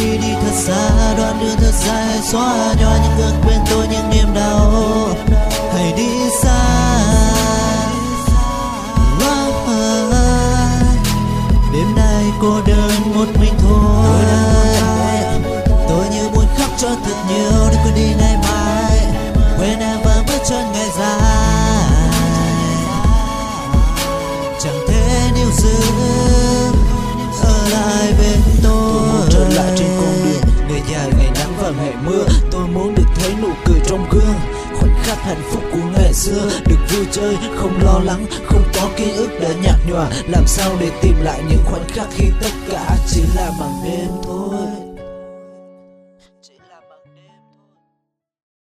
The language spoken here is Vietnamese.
đi thật xa, đoạn đường thật dài, xóa nhòa những ước quên tôi những niềm đau. Hãy đi xa. Đêm nay cô đơn một mình thôi. Tôi như muốn khóc cho thật nhiều để quên đi ngày mai, quên em và bước chân ngày dài. Chẳng thể níu giữ ở lại bên tôi. Tôi muốn trở lại trên con đường, ngày dài ngày nắng và ngày mưa. Tôi muốn được thấy nụ cười trong gương, khoảnh khắc hạnh phúc của ngày xưa. Được vui chơi, không lo lắng, không có ký ức đã nhạt nhòa. Làm sao để tìm lại những khoảnh khắc khi tất cả chỉ là màn đêm thôi.